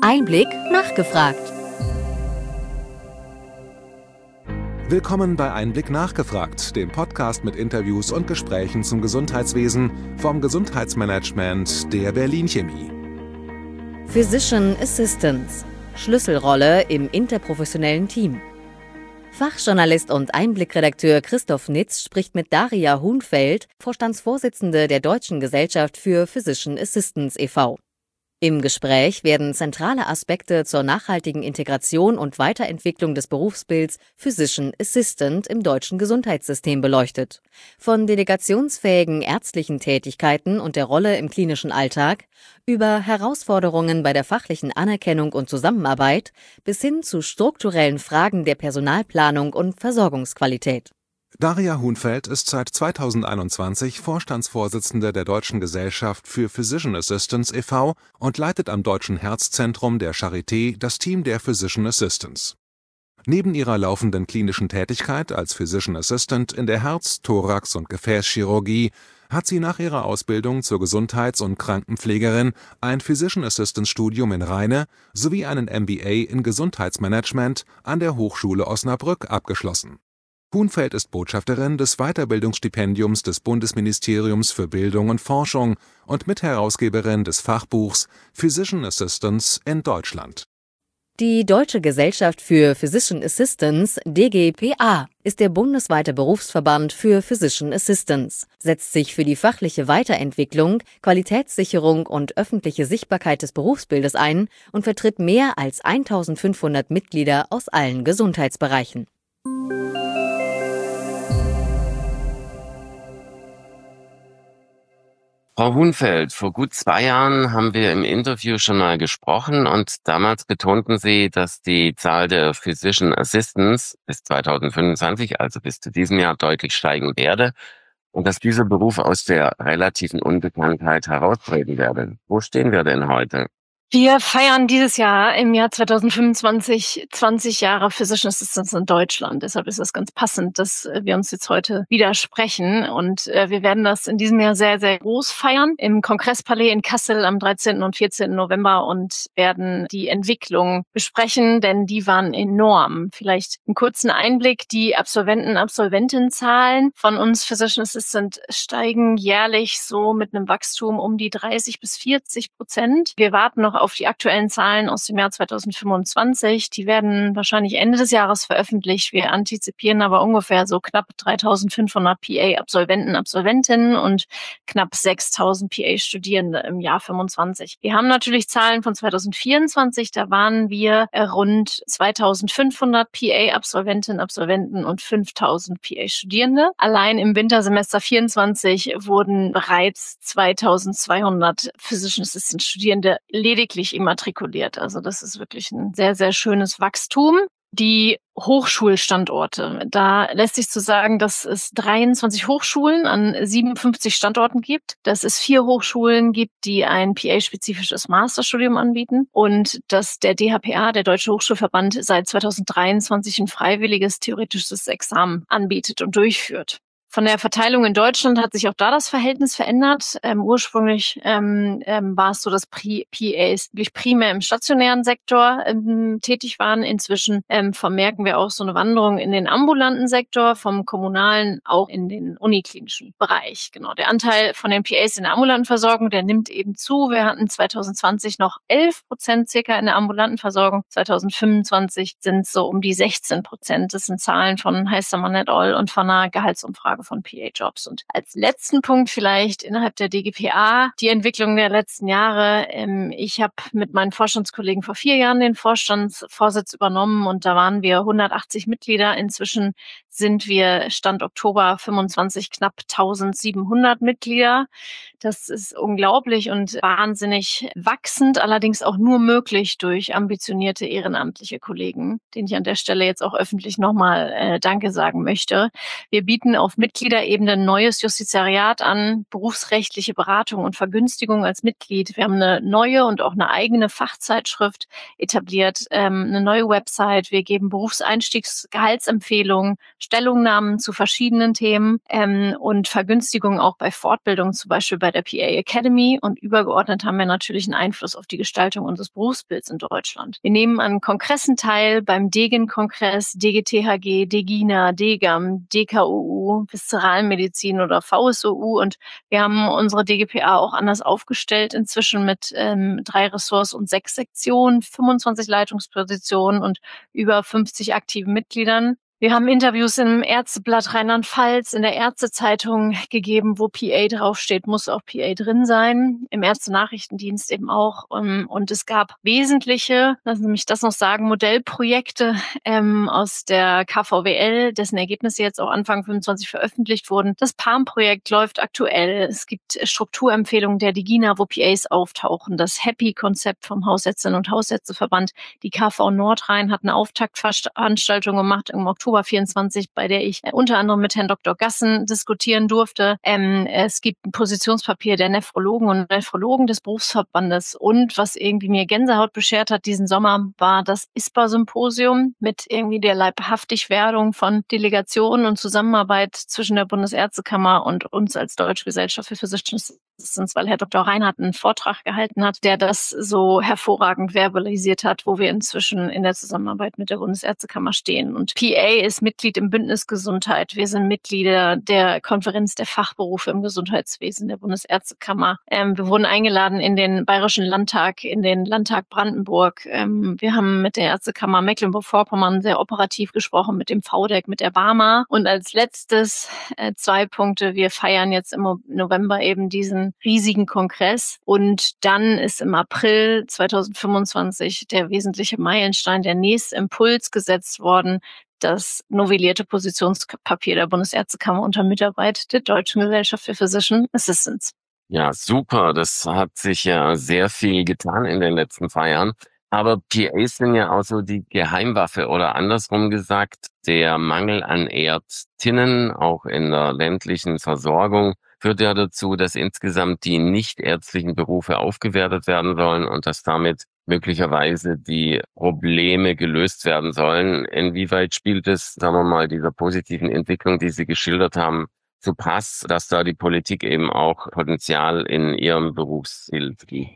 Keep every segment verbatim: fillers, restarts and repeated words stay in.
Einblick nachgefragt. Willkommen bei Einblick nachgefragt, dem Podcast mit Interviews und Gesprächen zum Gesundheitswesen vom Gesundheitsmanagement der Berlin Chemie. Physician Assistants – Schlüsselrolle im interprofessionellen Team. Fachjournalist und Einblickredakteur Christoph Nitz spricht mit Daria Hunfeld, Vorstandsvorsitzende der Deutschen Gesellschaft für Physician Assistants e V Im Gespräch werden zentrale Aspekte zur nachhaltigen Integration und Weiterentwicklung des Berufsbilds Physician Assistant im deutschen Gesundheitssystem beleuchtet. Von delegationsfähigen ärztlichen Tätigkeiten und der Rolle im klinischen Alltag über Herausforderungen bei der fachlichen Anerkennung und Zusammenarbeit bis hin zu strukturellen Fragen der Personalplanung und Versorgungsqualität. Daria Hunfeld ist seit zweitausendeinundzwanzig Vorstandsvorsitzende der Deutschen Gesellschaft für Physician Assistants e V und leitet am Deutschen Herzzentrum der Charité das Team der Physician Assistants. Neben ihrer laufenden klinischen Tätigkeit als Physician Assistant in der Herz-, Thorax- und Gefäßchirurgie hat sie nach ihrer Ausbildung zur Gesundheits- und Krankenpflegerin ein Physician Assistants Studium in Rheine sowie einen M B A in Gesundheitsmanagement an der Hochschule Osnabrück abgeschlossen. Hunfeld ist Botschafterin des Weiterbildungsstipendiums des Bundesministeriums für Bildung und Forschung und Mitherausgeberin des Fachbuchs Physician Assistants in Deutschland. Die Deutsche Gesellschaft für Physician Assistants D G P A ist der bundesweite Berufsverband für Physician Assistants, setzt sich für die fachliche Weiterentwicklung, Qualitätssicherung und öffentliche Sichtbarkeit des Berufsbildes ein und vertritt mehr als eintausendfünfhundert Mitglieder aus allen Gesundheitsbereichen. Frau Hunfeld, vor gut zwei Jahren haben wir im Interview schon mal gesprochen und damals betonten Sie, dass die Zahl der Physician Assistants bis zweitausendfünfundzwanzig, also bis zu diesem Jahr, deutlich steigen werde und dass dieser Beruf aus der relativen Unbekanntheit heraustreten werde. Wo stehen wir denn heute? Wir feiern dieses Jahr im Jahr zweitausendfünfundzwanzig zwanzig Jahre Physician Assistants in Deutschland. Deshalb ist es ganz passend, dass wir uns jetzt heute widersprechen. Und äh, wir werden das in diesem Jahr sehr, sehr groß feiern im Kongresspalais in Kassel am dreizehnten und vierzehnten November und werden die Entwicklung besprechen, denn die waren enorm. Vielleicht einen kurzen Einblick. Die Absolventen, Absolventenzahlen von uns Physician Assistant steigen jährlich so mit einem Wachstum um die dreißig bis vierzig Prozent. Wir warten noch auf die aktuellen Zahlen aus dem Jahr zweitausendfünfundzwanzig. Die werden wahrscheinlich Ende des Jahres veröffentlicht. Wir antizipieren aber ungefähr so knapp dreitausendfünfhundert P A-Absolventen, Absolventinnen und knapp sechstausend P A-Studierende im Jahr fünfundzwanzig. Wir haben natürlich Zahlen von zweitausendvierundzwanzig. Da waren wir rund zweitausendfünfhundert P A-Absolventinnen, Absolventen und fünftausend P A-Studierende. Allein im Wintersemester vierundzwanzig wurden bereits zweitausendzweihundert Physician Assistant Studierende lediglich immatrikuliert. Also das ist wirklich ein sehr, sehr schönes Wachstum. Die Hochschulstandorte. Da lässt sich zu sagen, dass es dreiundzwanzig Hochschulen an siebenundfünfzig Standorten gibt, dass es vier Hochschulen gibt, die ein P A-spezifisches Masterstudium anbieten und dass der D H P A, der Deutsche Hochschulverband, seit zweitausenddreiundzwanzig ein freiwilliges theoretisches Examen anbietet und durchführt. Von der Verteilung in Deutschland hat sich auch da das Verhältnis verändert. Ähm, ursprünglich ähm, ähm, war es so, dass P As wirklich primär im stationären Sektor ähm, tätig waren. Inzwischen ähm, vermerken wir auch so eine Wanderung in den ambulanten Sektor, vom kommunalen auch in den uniklinischen Bereich. Genau, der Anteil von den P As in der ambulanten Versorgung, der nimmt eben zu. Wir hatten zweitausendzwanzig noch elf Prozent circa in der ambulanten Versorgung. zweitausendfünfundzwanzig sind es so um die sechzehn Prozent. Das sind Zahlen von Heistermann et al. Und von einer Gehaltsumfrage von P A-Jobs. Und als letzten Punkt vielleicht innerhalb der D G P A die Entwicklung der letzten Jahre. Ich habe mit meinen Vorstandskollegen vor vier Jahren den Vorstandsvorsitz übernommen und da waren wir hundertachtzig Mitglieder. Inzwischen sind wir Stand Oktober fünfundzwanzig knapp eintausendsiebenhundert Mitglieder. Das ist unglaublich und wahnsinnig wachsend, allerdings auch nur möglich durch ambitionierte ehrenamtliche Kollegen, denen ich an der Stelle jetzt auch öffentlich nochmal äh, Danke sagen möchte. Wir bieten auf Mitgliederebene ein neues Justizariat an, berufsrechtliche Beratung und Vergünstigung als Mitglied. Wir haben eine neue und auch eine eigene Fachzeitschrift etabliert, ähm, eine neue Website. Wir geben Berufseinstiegsgehaltsempfehlungen, Stellungnahmen zu verschiedenen Themen ähm, und Vergünstigungen auch bei Fortbildungen, zum Beispiel bei der P A Academy. Und übergeordnet haben wir natürlich einen Einfluss auf die Gestaltung unseres Berufsbilds in Deutschland. Wir nehmen an Kongressen teil, beim DEGIN-Kongress, D G T H G, DEGINA, DEGAM, D K O U, Viszeralmedizin oder V S O U. Und wir haben unsere D G P A auch anders aufgestellt, inzwischen mit ähm, drei Ressorts und sechs Sektionen, fünfundzwanzig Leitungspositionen und über fünfzig aktiven Mitgliedern. Wir haben Interviews im Ärzteblatt Rheinland-Pfalz, in der Ärztezeitung gegeben, wo P A draufsteht, muss auch P A drin sein, im Ärztenachrichtendienst eben auch. Und es gab wesentliche, lassen Sie mich das noch sagen, Modellprojekte ähm, aus der K V W L, dessen Ergebnisse jetzt auch Anfang fünfundzwanzig veröffentlicht wurden. Das P A M-Projekt läuft aktuell. Es gibt Strukturempfehlungen der DEGINA, wo P As auftauchen. Das Happy-Konzept vom Hausärztinnen- und Hausärzteverband. Die K V Nordrhein hat eine Auftaktveranstaltung gemacht im Oktober vierundzwanzig, bei der ich äh, unter anderem mit Herrn Doktor Gassen diskutieren durfte. Ähm, es gibt ein Positionspapier der Nephrologen und Nephrologen des Berufsverbandes. Und was irgendwie mir Gänsehaut beschert hat diesen Sommer, war das I S P A-Symposium mit irgendwie der Leibhaftigwerdung von Delegationen und Zusammenarbeit zwischen der Bundesärztekammer und uns als Deutsche Gesellschaft für Physician Assistants, weil Herr Doktor Reinhardt einen Vortrag gehalten hat, der das so hervorragend verbalisiert hat, wo wir inzwischen in der Zusammenarbeit mit der Bundesärztekammer stehen. Und P A ist Mitglied im Bündnis Gesundheit. Wir sind Mitglieder der Konferenz der Fachberufe im Gesundheitswesen der Bundesärztekammer. Ähm, wir wurden eingeladen in den Bayerischen Landtag, in den Landtag Brandenburg. Ähm, wir haben mit der Ärztekammer Mecklenburg-Vorpommern sehr operativ gesprochen, mit dem V D E C, mit der B A M A. Und als letztes äh, zwei Punkte. Wir feiern jetzt im November eben diesen riesigen Kongress. Und dann ist im April zweitausendfünfundzwanzig der wesentliche Meilenstein, der nächste Impuls gesetzt worden, das novellierte Positionspapier der Bundesärztekammer unter Mitarbeit der Deutschen Gesellschaft für Physician Assistants. Ja, super. Das hat sich ja sehr viel getan in den letzten zwei Jahren. Aber P As sind ja auch so die Geheimwaffe oder andersrum gesagt, der Mangel an Ärztinnen, auch in der ländlichen Versorgung, führt ja dazu, dass insgesamt die nichtärztlichen Berufe aufgewertet werden sollen und dass damit möglicherweise die Probleme gelöst werden sollen. Inwieweit spielt es, sagen wir mal, dieser positiven Entwicklung, die Sie geschildert haben, zu Pass, dass da die Politik eben auch Potenzial in ihrem Berufsbild gibt?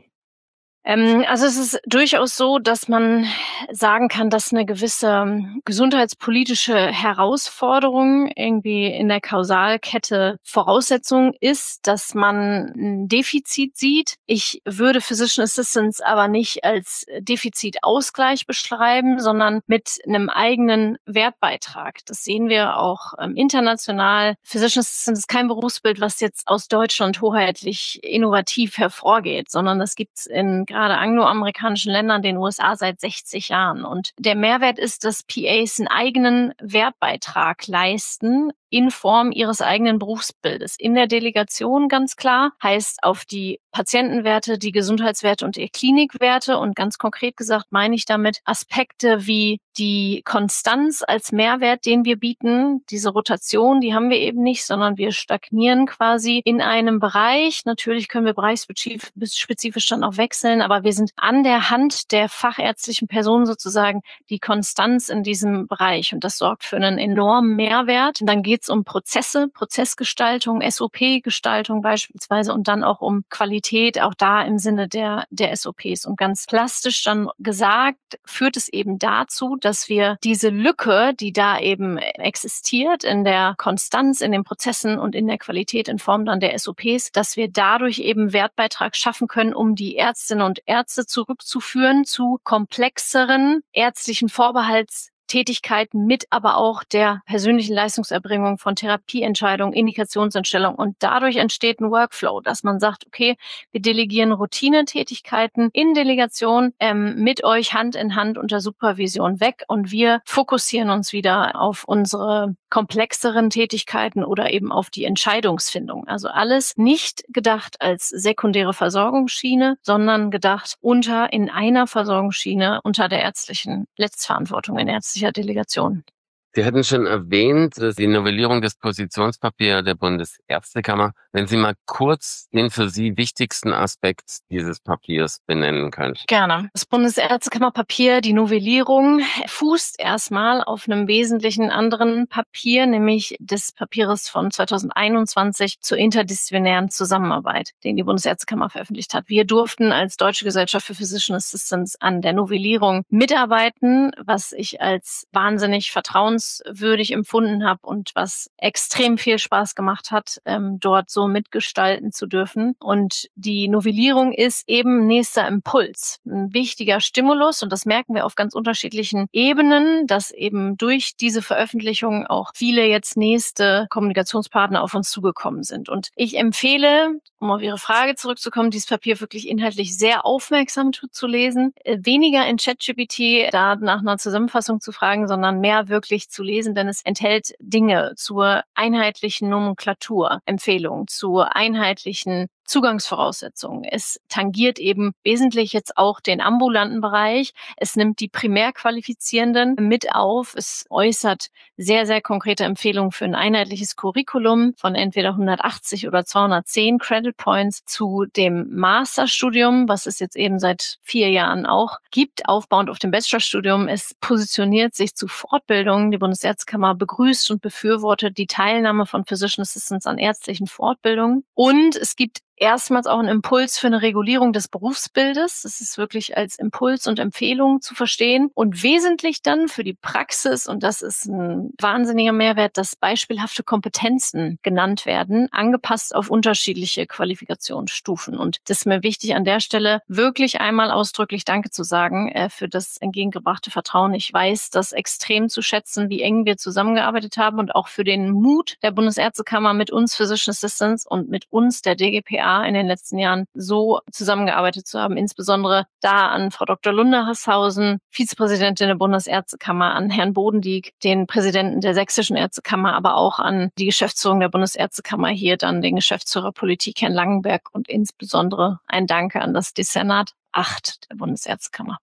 Also es ist durchaus so, dass man sagen kann, dass eine gewisse gesundheitspolitische Herausforderung irgendwie in der Kausalkette Voraussetzung ist, dass man ein Defizit sieht. Ich würde Physician Assistants aber nicht als Defizitausgleich beschreiben, sondern mit einem eigenen Wertbeitrag. Das sehen wir auch ähm, international. Physician Assistants ist kein Berufsbild, was jetzt aus Deutschland hoheitlich innovativ hervorgeht, sondern das gibt's in gerade angloamerikanischen Ländern, den U S A, seit sechzig Jahren. Und der Mehrwert ist, dass P As einen eigenen Wertbeitrag leisten in Form ihres eigenen Berufsbildes. In der Delegation ganz klar, heißt auf die Patientenwerte, die Gesundheitswerte und die Klinikwerte. Und ganz konkret gesagt meine ich damit Aspekte wie die Konstanz als Mehrwert, den wir bieten. Diese Rotation, die haben wir eben nicht, sondern wir stagnieren quasi in einem Bereich. Natürlich können wir bereichsspezifisch dann auch wechseln, aber wir sind an der Hand der fachärztlichen Person sozusagen die Konstanz in diesem Bereich. Und das sorgt für einen enormen Mehrwert. Und dann geht es um Prozesse, Prozessgestaltung, S O P-Gestaltung beispielsweise und dann auch um Qualität, auch da im Sinne der, der S O Ps. Und ganz plastisch dann gesagt, führt es eben dazu, dass wir diese Lücke, die da eben existiert in der Konstanz, in den Prozessen und in der Qualität in Form dann der S O Ps, dass wir dadurch eben Wertbeitrag schaffen können, um die Ärztinnen und Ärzte zurückzuführen zu komplexeren ärztlichen Vorbehalts Tätigkeiten mit aber auch der persönlichen Leistungserbringung von Therapieentscheidungen, Indikationsentstellung. Und dadurch entsteht ein Workflow, dass man sagt, okay, wir delegieren Routinetätigkeiten in Delegation ähm, mit euch Hand in Hand unter Supervision weg und wir fokussieren uns wieder auf unsere komplexeren Tätigkeiten oder eben auf die Entscheidungsfindung. Also alles nicht gedacht als sekundäre Versorgungsschiene, sondern gedacht unter in einer Versorgungsschiene unter der ärztlichen Letztverantwortung in ärztlichen Delegation. Sie hatten schon erwähnt, dass die Novellierung des Positionspapiers der Bundesärztekammer. Wenn Sie mal kurz den für Sie wichtigsten Aspekt dieses Papiers benennen können. Gerne. Das Bundesärztekammerpapier, die Novellierung, fußt erstmal auf einem wesentlichen anderen Papier, nämlich des Papiers von zweitausendeinundzwanzig zur interdisziplinären Zusammenarbeit, den die Bundesärztekammer veröffentlicht hat. Wir durften als Deutsche Gesellschaft für Physician Assistants an der Novellierung mitarbeiten, was ich als wahnsinnig vertrauens würdig empfunden habe und was extrem viel Spaß gemacht hat, ähm, dort so mitgestalten zu dürfen. Und die Novellierung ist eben nächster Impuls, ein wichtiger Stimulus, und das merken wir auf ganz unterschiedlichen Ebenen, dass eben durch diese Veröffentlichung auch viele jetzt nächste Kommunikationspartner auf uns zugekommen sind. Und ich empfehle, um auf Ihre Frage zurückzukommen, dieses Papier wirklich inhaltlich sehr aufmerksam zu lesen, weniger in ChatGPT da nach einer Zusammenfassung zu fragen, sondern mehr wirklich zu lesen, denn es enthält Dinge zur einheitlichen Nomenklatur, Empfehlungen zur einheitlichen Zugangsvoraussetzungen. Es tangiert eben wesentlich jetzt auch den ambulanten Bereich. Es nimmt die Primärqualifizierenden mit auf. Es äußert sehr, sehr konkrete Empfehlungen für ein einheitliches Curriculum von entweder hundertachtzig oder zweihundertzehn Credit Points zu dem Masterstudium, was es jetzt eben seit vier Jahren auch gibt, aufbauend auf dem Bachelorstudium. Es positioniert sich zu Fortbildungen. Die Bundesärztekammer begrüßt und befürwortet die Teilnahme von Physician Assistants an ärztlichen Fortbildungen. Und es gibt erstmals auch ein Impuls für eine Regulierung des Berufsbildes. Das ist wirklich als Impuls und Empfehlung zu verstehen. Und wesentlich dann für die Praxis, und das ist ein wahnsinniger Mehrwert, dass beispielhafte Kompetenzen genannt werden, angepasst auf unterschiedliche Qualifikationsstufen. Und das ist mir wichtig, an der Stelle wirklich einmal ausdrücklich Danke zu sagen äh, für das entgegengebrachte Vertrauen. Ich weiß das extrem zu schätzen, wie eng wir zusammengearbeitet haben, und auch für den Mut der Bundesärztekammer mit uns Physician Assistants und mit uns der D G P A in den letzten Jahren so zusammengearbeitet zu haben, insbesondere da an Frau Doktor Lunde-Hasshausen, Vizepräsidentin der Bundesärztekammer, an Herrn Bodendieck, den Präsidenten der Sächsischen Ärztekammer, aber auch an die Geschäftsführung der Bundesärztekammer hier, dann den Geschäftsführer Politik, Herrn Langenberg, und insbesondere ein Danke an das Dezernat acht der Bundesärztekammer.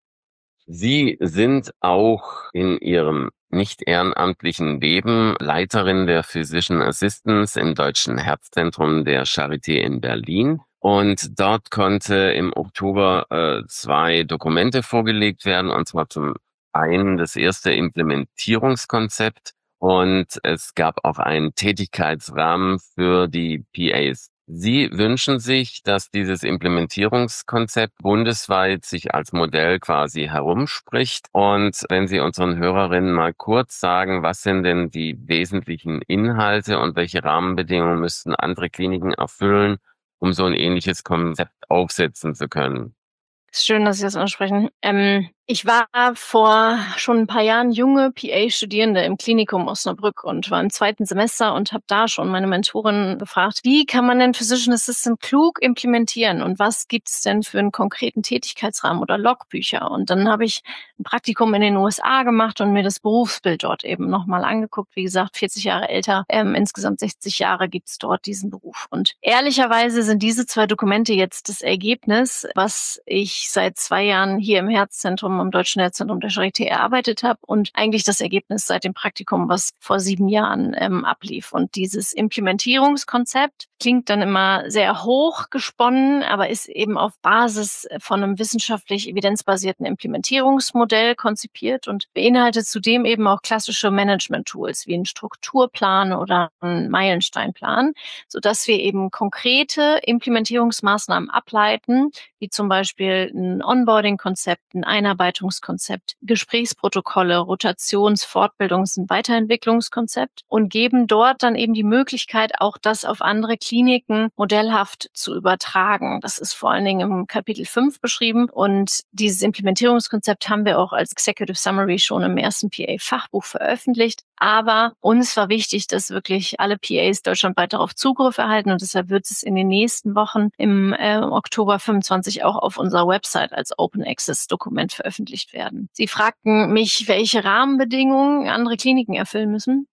Sie sind auch in Ihrem nicht ehrenamtlichen Leben Leiterin der Physician Assistants im Deutschen Herzzentrum der Charité in Berlin. Und dort konnte im Oktober äh, zwei Dokumente vorgelegt werden, und zwar zum einen das erste Implementierungskonzept, und es gab auch einen Tätigkeitsrahmen für die P As. Sie wünschen sich, dass dieses Implementierungskonzept bundesweit sich als Modell quasi herumspricht. Und wenn Sie unseren Hörerinnen mal kurz sagen, was sind denn die wesentlichen Inhalte und welche Rahmenbedingungen müssten andere Kliniken erfüllen, um so ein ähnliches Konzept aufsetzen zu können? Schön, dass Sie das ansprechen. Ähm, ich war vor schon ein paar Jahren junge P A-Studierende im Klinikum Osnabrück und war im zweiten Semester und habe da schon meine Mentorin gefragt, wie kann man denn Physician Assistant klug implementieren und was gibt es denn für einen konkreten Tätigkeitsrahmen oder Logbücher? Und dann habe ich ein Praktikum in den U S A gemacht und mir das Berufsbild dort eben nochmal angeguckt. Wie gesagt, vierzig Jahre älter, ähm, insgesamt sechzig Jahre gibt es dort diesen Beruf. Und ehrlicherweise sind diese zwei Dokumente jetzt das Ergebnis, was ich seit zwei Jahren hier im Herzzentrum, am Deutschen Herzzentrum der Charité erarbeitet habe, und eigentlich das Ergebnis seit dem Praktikum, was vor sieben Jahren ähm, ablief. Und dieses Implementierungskonzept klingt dann immer sehr hoch gesponnen, aber ist eben auf Basis von einem wissenschaftlich evidenzbasierten Implementierungsmodell konzipiert und beinhaltet zudem eben auch klassische Management-Tools wie einen Strukturplan oder einen Meilensteinplan, sodass wir eben konkrete Implementierungsmaßnahmen ableiten, wie zum Beispiel ein Onboarding-Konzept, ein Einarbeitungskonzept, Gesprächsprotokolle, Rotations-, Fortbildungs- und Weiterentwicklungskonzept, und geben dort dann eben die Möglichkeit, auch das auf andere Kliniken modellhaft zu übertragen. Das ist vor allen Dingen im Kapitel fünf beschrieben, und dieses Implementierungskonzept haben wir auch als Executive Summary schon im ersten P A-Fachbuch veröffentlicht. Aber uns war wichtig, dass wirklich alle P As deutschlandweit darauf Zugriff erhalten, und deshalb wird es in den nächsten Wochen im äh, Oktober fünfundzwanzig auch auf unserer Website als Open Access Dokument veröffentlicht werden. Sie fragten mich, welche Rahmenbedingungen andere Kliniken erfüllen müssen.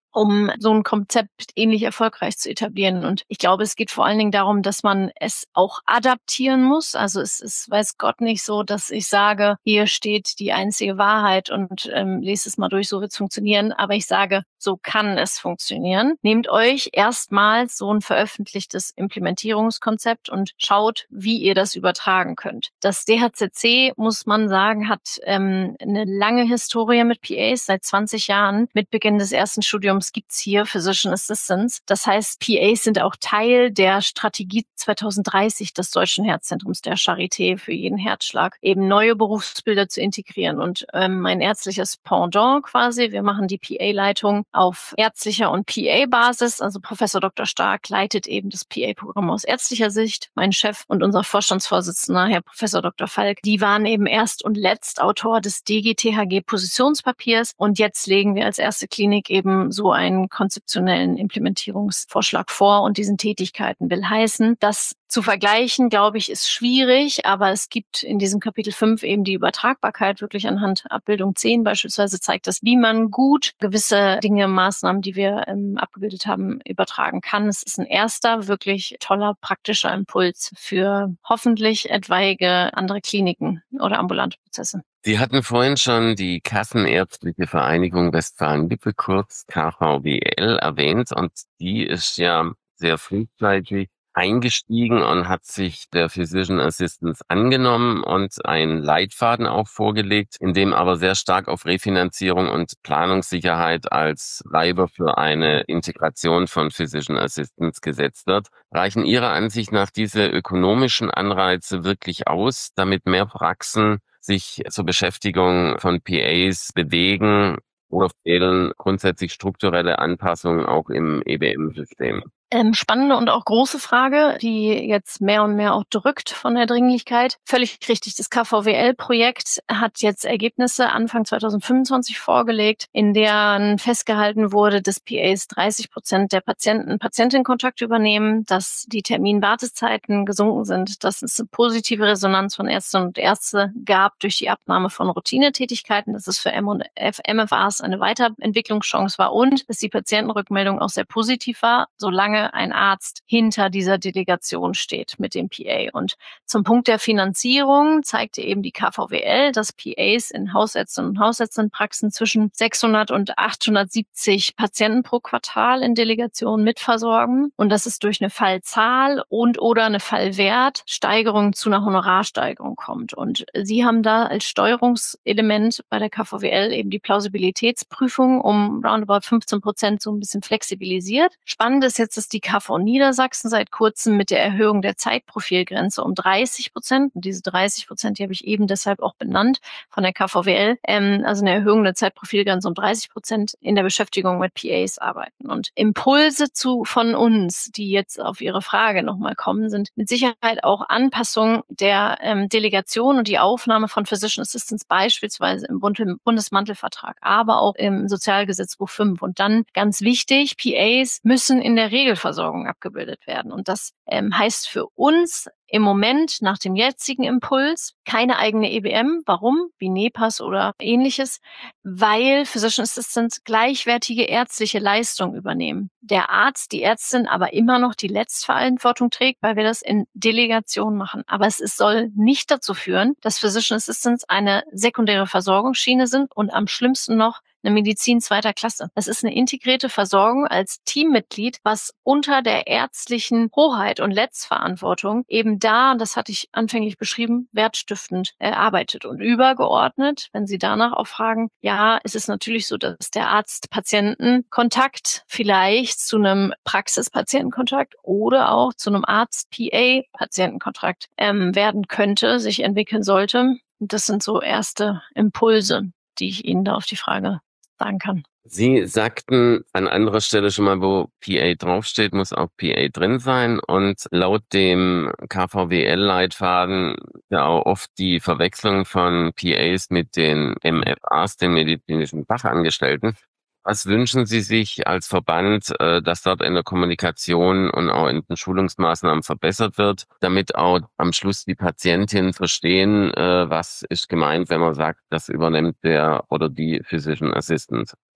um so ein Konzept ähnlich erfolgreich zu etablieren. Und ich glaube, es geht vor allen Dingen darum, dass man es auch adaptieren muss. Also es ist, weiß Gott, nicht so, dass ich sage, hier steht die einzige Wahrheit und ähm, lest es mal durch, so wird es funktionieren. Aber ich sage, so kann es funktionieren. Nehmt euch erstmals so ein veröffentlichtes Implementierungskonzept und schaut, wie ihr das übertragen könnt. Das D H Z C, muss man sagen, hat ähm, eine lange Historie mit P As, seit zwanzig Jahren. Mit Beginn des ersten Studiums gibt's hier Physician Assistants. Das heißt, P As sind auch Teil der Strategie zwanzig dreißig des Deutschen Herzzentrums der Charité für jeden Herzschlag, eben neue Berufsbilder zu integrieren. Und ähm, mein ärztliches Pendant quasi, wir machen die P A-Leitung auf ärztlicher und P A-Basis. Also Professor Doktor Stark leitet eben das P A-Programm aus ärztlicher Sicht. Mein Chef und unser Vorstandsvorsitzender, Herr Professor Doktor Falk, die waren eben erst und letzt Autor des D G T H G-Positionspapiers. Und jetzt legen wir als erste Klinik eben so einen konzeptionellen Implementierungsvorschlag vor und diesen Tätigkeiten will heißen, das zu vergleichen, glaube ich, ist schwierig, aber es gibt in diesem Kapitel fünf eben die Übertragbarkeit, wirklich anhand Abbildung zehn beispielsweise zeigt das, wie man gut gewisse Dinge, Maßnahmen, die wir ähm, abgebildet haben, übertragen kann. Es ist ein erster, wirklich toller, praktischer Impuls für hoffentlich etwaige andere Kliniken oder ambulante Prozesse. Sie hatten vorhin schon die Kassenärztliche Vereinigung Westfalen-Lippe, kurz K V W L, erwähnt und die ist ja sehr frühzeitig eingestiegen und hat sich der Physician Assistants angenommen und einen Leitfaden auch vorgelegt, in dem aber sehr stark auf Refinanzierung und Planungssicherheit als Treiber für eine Integration von Physician Assistants gesetzt wird. Reichen Ihrer Ansicht nach diese ökonomischen Anreize wirklich aus, damit mehr Praxen sich zur Beschäftigung von P As bewegen, oder fehlen grundsätzlich strukturelle Anpassungen auch im E B M-System? Ähm, spannende und auch große Frage, die jetzt mehr und mehr auch drückt von der Dringlichkeit. Völlig richtig, das K V W L-Projekt hat jetzt Ergebnisse Anfang zwanzig fünfundzwanzig vorgelegt, in deren festgehalten wurde, dass P As dreißig Prozent der Patienten Patientenkontakt übernehmen, dass die Terminwartezeiten gesunken sind, dass es eine positive Resonanz von Ärztinnen und Ärzte gab durch die Abnahme von Routinetätigkeiten, dass es für M und M F As eine Weiterentwicklungschance war und dass die Patientenrückmeldung auch sehr positiv war, solange ein Arzt hinter dieser Delegation steht mit dem P A. Und zum Punkt der Finanzierung zeigte eben die K V W L, dass P As in Hausärztinnen und Hausärztinnenpraxen zwischen sechshundert und achthundertsiebzig Patienten pro Quartal in Delegation mitversorgen und dass es durch eine Fallzahl und oder eine Fallwertsteigerung zu einer Honorarsteigerung kommt. Und Sie haben da als Steuerungselement bei der K V W L eben die Plausibilitätsprüfung um roundabout fünfzehn Prozent so ein bisschen flexibilisiert. Spannend ist jetzt, dass die K V Niedersachsen seit kurzem mit der Erhöhung der Zeitprofilgrenze um dreißig Prozent, und diese dreißig Prozent, die habe ich eben deshalb auch benannt von der K V W L, ähm, also eine Erhöhung der Zeitprofilgrenze um dreißig Prozent in der Beschäftigung mit P As arbeiten. Und Impulse zu von uns, die jetzt auf Ihre Frage nochmal kommen, sind mit Sicherheit auch Anpassung der ähm, Delegation und die Aufnahme von Physician Assistants beispielsweise im Bund Bundesmantelvertrag, aber auch im Sozialgesetzbuch fünf. Und dann ganz wichtig, P As müssen in der Regelversorgung abgebildet werden. Und das ähm, heißt für uns im Moment nach dem jetzigen Impuls keine eigene E B M. Warum? Wie Nepas oder ähnliches. Weil Physician Assistants gleichwertige ärztliche Leistung übernehmen. Der Arzt, die Ärztin aber immer noch die Letztverantwortung trägt, weil wir das in Delegation machen. Aber es, es soll nicht dazu führen, dass Physician Assistants eine sekundäre Versorgungsschiene sind und am schlimmsten noch eine Medizin zweiter Klasse. Das ist eine integrierte Versorgung als Teammitglied, was unter der ärztlichen Hoheit und Letztverantwortung eben da, und das hatte ich anfänglich beschrieben, wertstiftend äh, arbeitet und übergeordnet, wenn Sie danach auch fragen, ja, es ist natürlich so, dass der Arzt-Patienten-Kontakt vielleicht zu einem Praxis-Patientenkontakt oder auch zu einem Arzt-P A-Patientenkontakt ähm, werden könnte, sich entwickeln sollte. Und das sind so erste Impulse, die ich Ihnen da auf die Frage sagen kann. Sie sagten an anderer Stelle schon mal, wo P A draufsteht, muss auch P A drin sein. Und laut dem K V W L-Leitfaden ja auch oft die Verwechslung von P As mit den M F As, den medizinischen Fachangestellten. Was wünschen Sie sich als Verband, dass dort in der Kommunikation und auch in den Schulungsmaßnahmen verbessert wird, damit auch am Schluss die Patientinnen verstehen, was ist gemeint, wenn man sagt, das übernimmt der oder die Physician Assistant?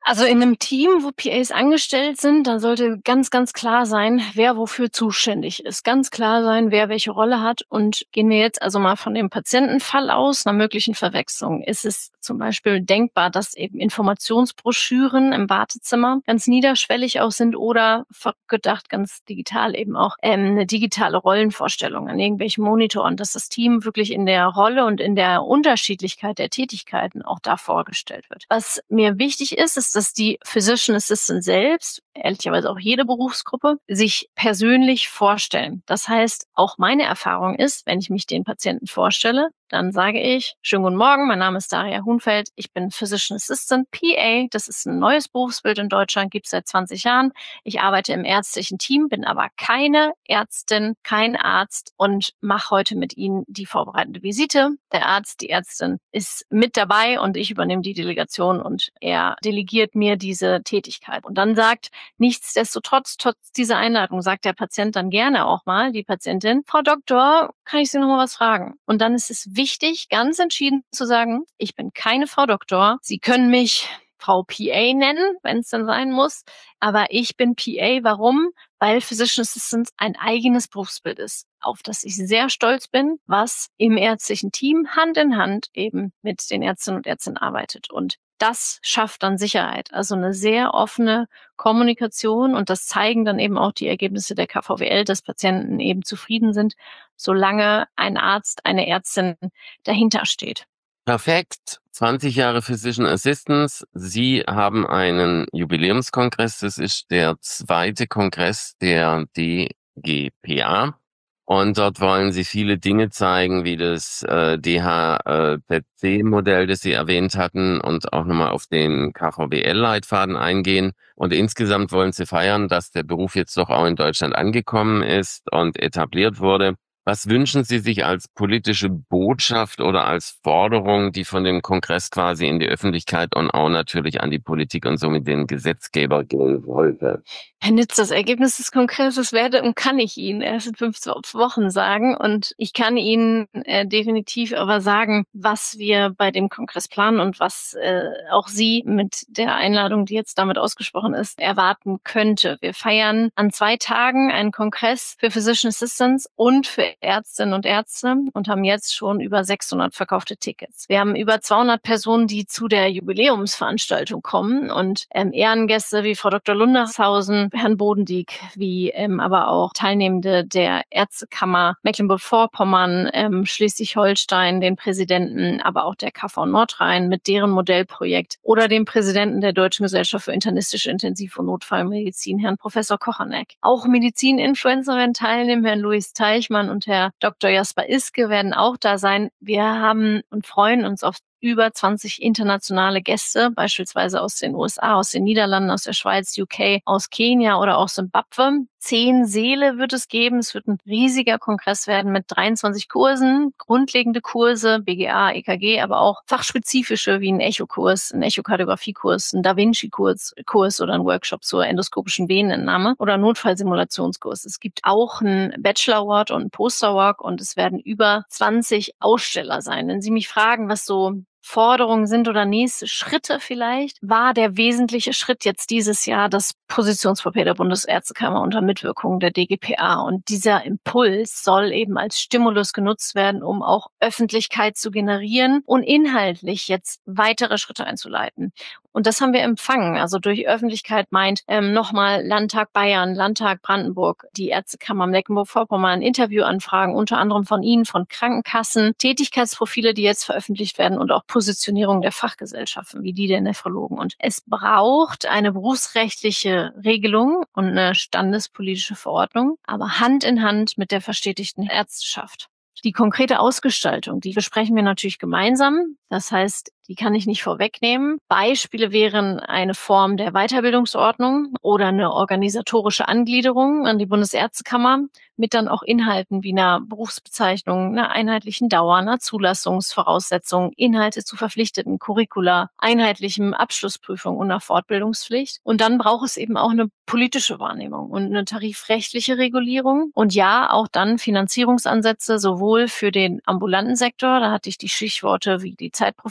Also in einem Team, wo P As angestellt sind, da sollte ganz, ganz klar sein, wer wofür zuständig ist. Ganz klar sein, wer welche Rolle hat. Und gehen wir jetzt also mal von dem Patientenfall aus, einer möglichen Verwechslung. Ist es zum Beispiel denkbar, dass eben Informationsbroschüren im Wartezimmer ganz niederschwellig auch sind oder gedacht ganz digital eben auch ähm, eine digitale Rollenvorstellung an irgendwelchen Monitoren, dass das Team wirklich in der Rolle und in der Unterschiedlichkeit der Tätigkeiten auch da vorgestellt wird. Was mir wichtig ist, ist, dass die Physician Assistant selbst, ehrlicherweise auch jede Berufsgruppe, sich persönlich vorstellen. Das heißt, auch meine Erfahrung ist, wenn ich mich den Patienten vorstelle, dann sage ich, schönen guten Morgen, mein Name ist Daria Hunfeld, ich bin Physician Assistant, P A, das ist ein neues Berufsbild in Deutschland, gibt es seit zwanzig Jahren. Ich arbeite im ärztlichen Team, bin aber keine Ärztin, kein Arzt und mache heute mit Ihnen die vorbereitende Visite. Der Arzt, die Ärztin ist mit dabei und ich übernehme die Delegation und er delegiert mir diese Tätigkeit. Und dann sagt, nichtsdestotrotz, trotz dieser Einladung, sagt der Patient dann gerne auch mal, die Patientin, Frau Doktor, kann ich Sie noch mal was fragen? Und dann ist es wichtig, ganz entschieden zu sagen, ich bin keine Frau Doktor. Sie können mich Frau P A nennen, wenn es dann sein muss. Aber ich bin P A. Warum? Weil Physician Assistant ein eigenes Berufsbild ist, auf das ich sehr stolz bin, was im ärztlichen Team Hand in Hand eben mit den Ärztinnen und Ärzten arbeitet. Und das schafft dann Sicherheit. Also eine sehr offene Kommunikation und das zeigen dann eben auch die Ergebnisse der K V W L, dass Patienten eben zufrieden sind, solange ein Arzt, eine Ärztin dahinter steht. Perfekt. zwanzig Jahre Physician Assistants. Sie haben einen Jubiläumskongress. Das ist der zweite Kongress der D G P A. Und dort wollen Sie viele Dinge zeigen, wie das äh, D H Z C-Modell, das Sie erwähnt hatten, und auch nochmal auf den K V W L-Leitfaden eingehen. Und insgesamt wollen Sie feiern, dass der Beruf jetzt doch auch in Deutschland angekommen ist und etabliert wurde. Was wünschen Sie sich als politische Botschaft oder als Forderung, die von dem Kongress quasi in die Öffentlichkeit und auch natürlich an die Politik und somit den Gesetzgeber gehen sollte? Herr Nitz, das Ergebnis des Kongresses werde und kann ich Ihnen erst in fünf Wochen sagen. Und ich kann Ihnen äh, definitiv aber sagen, was wir bei dem Kongress planen und was äh, auch Sie mit der Einladung, die jetzt damit ausgesprochen ist, erwarten könnte. Wir feiern an zwei Tagen einen Kongress für Physician Assistants und für Ärztinnen und Ärzte und haben jetzt schon über sechshundert verkaufte Tickets. Wir haben über zweihundert Personen, die zu der Jubiläumsveranstaltung kommen und ähm, Ehrengäste wie Frau Doktor Lundershausen, Herrn Bodendieck, wie ähm, aber auch Teilnehmende der Ärztekammer Mecklenburg-Vorpommern, ähm, Schleswig-Holstein, den Präsidenten, aber auch der K V Nordrhein mit deren Modellprojekt oder dem Präsidenten der Deutschen Gesellschaft für internistische Intensiv- und Notfallmedizin, Herrn Professor Kochanek. Auch Medizin-Influencer werden teilnehmen, Herrn Luis Teichmann und Herr Doktor Jasper Iske werden auch da sein. Wir haben und freuen uns auf über zwanzig internationale Gäste, beispielsweise aus den U S A, aus den Niederlanden, aus der Schweiz, U K, aus Kenia oder auch Simbabwe. Zehn Säle wird es geben. Es wird ein riesiger Kongress werden mit dreiundzwanzig Kursen, grundlegende Kurse, B G A, E K G, aber auch fachspezifische wie ein Echokurs, ein Echokardiografiekurs, ein Da Vinci-Kurs Kurs oder ein Workshop zur endoskopischen Venenentnahme oder Notfallsimulationskurs. Es gibt auch einen Bachelor Award und einen Poster Award und es werden über zwanzig Aussteller sein. Wenn Sie mich fragen, was so Forderungen sind oder nächste Schritte vielleicht, war der wesentliche Schritt jetzt dieses Jahr das Positionspapier der Bundesärztekammer unter Mitwirkung der D G P A. Und dieser Impuls soll eben als Stimulus genutzt werden, um auch Öffentlichkeit zu generieren und inhaltlich jetzt weitere Schritte einzuleiten. Und das haben wir empfangen. Also durch Öffentlichkeit meint ähm, nochmal Landtag Bayern, Landtag Brandenburg, die Ärztekammer Mecklenburg-Vorpommern, Interviewanfragen, unter anderem von Ihnen, von Krankenkassen, Tätigkeitsprofile, die jetzt veröffentlicht werden und auch Positionierung der Fachgesellschaften, wie die der Nephrologen. Und es braucht eine berufsrechtliche Regelung und eine standespolitische Verordnung, aber Hand in Hand mit der verstetigten Ärzteschaft. Die konkrete Ausgestaltung, die besprechen wir natürlich gemeinsam. Das heißt, die kann ich nicht vorwegnehmen. Beispiele wären eine Form der Weiterbildungsordnung oder eine organisatorische Angliederung an die Bundesärztekammer mit dann auch Inhalten wie einer Berufsbezeichnung, einer einheitlichen Dauer, einer Zulassungsvoraussetzung, Inhalte zu verpflichteten Curricula, einheitlichem Abschlussprüfung und einer Fortbildungspflicht. Und dann braucht es eben auch eine politische Wahrnehmung und eine tarifrechtliche Regulierung. Und ja, auch dann Finanzierungsansätze sowohl für den ambulanten Sektor, da hatte ich die Stichworte wie die Zeitprofilgrenze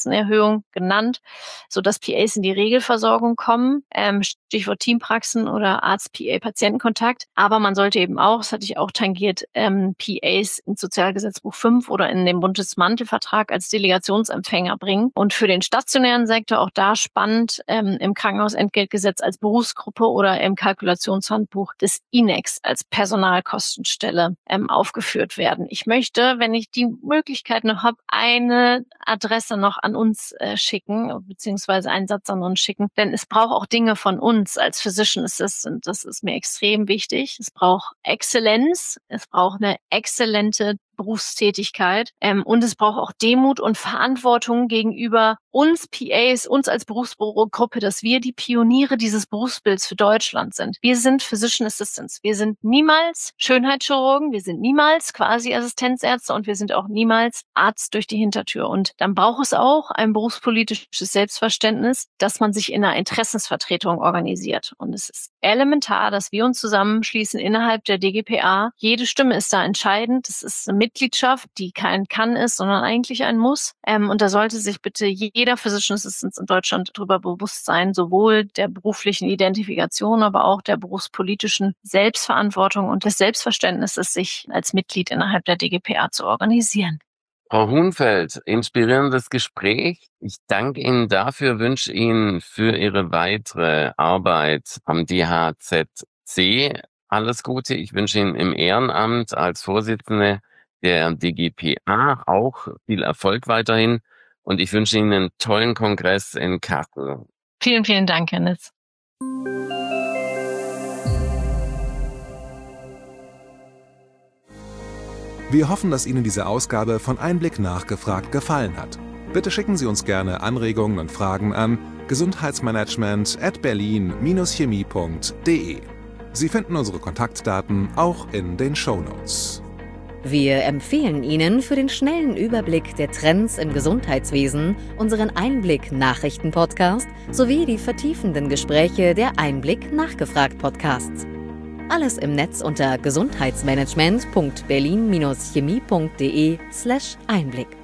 Kompetenzenerhöhung genannt, sodass P As in die Regelversorgung kommen, ähm, Stichwort Teampraxen oder Arzt-P A-Patientenkontakt. Aber man sollte eben auch, das hatte ich auch tangiert, ähm, P As ins Sozialgesetzbuch fünf oder in den Bundesmantelvertrag als Delegationsempfänger bringen. Und für den stationären Sektor auch da spannend, ähm, im Krankenhausentgeltgesetz als Berufsgruppe oder im Kalkulationshandbuch des I N E X als Personalkostenstelle ähm, aufgeführt werden. Ich möchte, wenn ich die Möglichkeit noch habe, eine Adresse noch an uns äh, schicken, beziehungsweise einen Satz an uns schicken, denn es braucht auch Dinge von uns als Physician Assistant. Das ist mir extrem wichtig. Es braucht Exzellenz, es braucht eine exzellente Berufstätigkeit ähm, und es braucht auch Demut und Verantwortung gegenüber uns P As, uns als Berufsgruppe, dass wir die Pioniere dieses Berufsbilds für Deutschland sind. Wir sind Physician Assistants. Wir sind niemals Schönheitschirurgen, wir sind niemals quasi Assistenzärzte und wir sind auch niemals Arzt durch die Hintertür. Und dann braucht es auch ein berufspolitisches Selbstverständnis, dass man sich in einer Interessensvertretung organisiert. Und es ist elementar, dass wir uns zusammenschließen innerhalb der D G P A. Jede Stimme ist da entscheidend. Das ist eine Mitgliedschaft, die kein Kann ist, sondern eigentlich ein Muss. Ähm, und da sollte sich bitte jeder Physician Assistant in Deutschland darüber bewusst sein, sowohl der beruflichen Identifikation, aber auch der berufspolitischen Selbstverantwortung und des Selbstverständnisses, sich als Mitglied innerhalb der D G P A zu organisieren. Frau Hunfeld, inspirierendes Gespräch. Ich danke Ihnen dafür, wünsche Ihnen für Ihre weitere Arbeit am D H Z C alles Gute. Ich wünsche Ihnen im Ehrenamt als Vorsitzende der D G P A auch viel Erfolg weiterhin und ich wünsche Ihnen einen tollen Kongress in Kassel. Vielen, vielen Dank, Hennes. Wir hoffen, dass Ihnen diese Ausgabe von Einblick nachgefragt gefallen hat. Bitte schicken Sie uns gerne Anregungen und Fragen an gesundheitsmanagement at berlin Bindestrich chemie Punkt de. Sie finden unsere Kontaktdaten auch in den Shownotes. Wir empfehlen Ihnen für den schnellen Überblick der Trends im Gesundheitswesen unseren Einblick-Nachrichten-Podcast sowie die vertiefenden Gespräche der Einblick-Nachgefragt-Podcasts. Alles im Netz unter gesundheitsmanagement punkt berlin Bindestrich chemie Punkt de slash Einblick.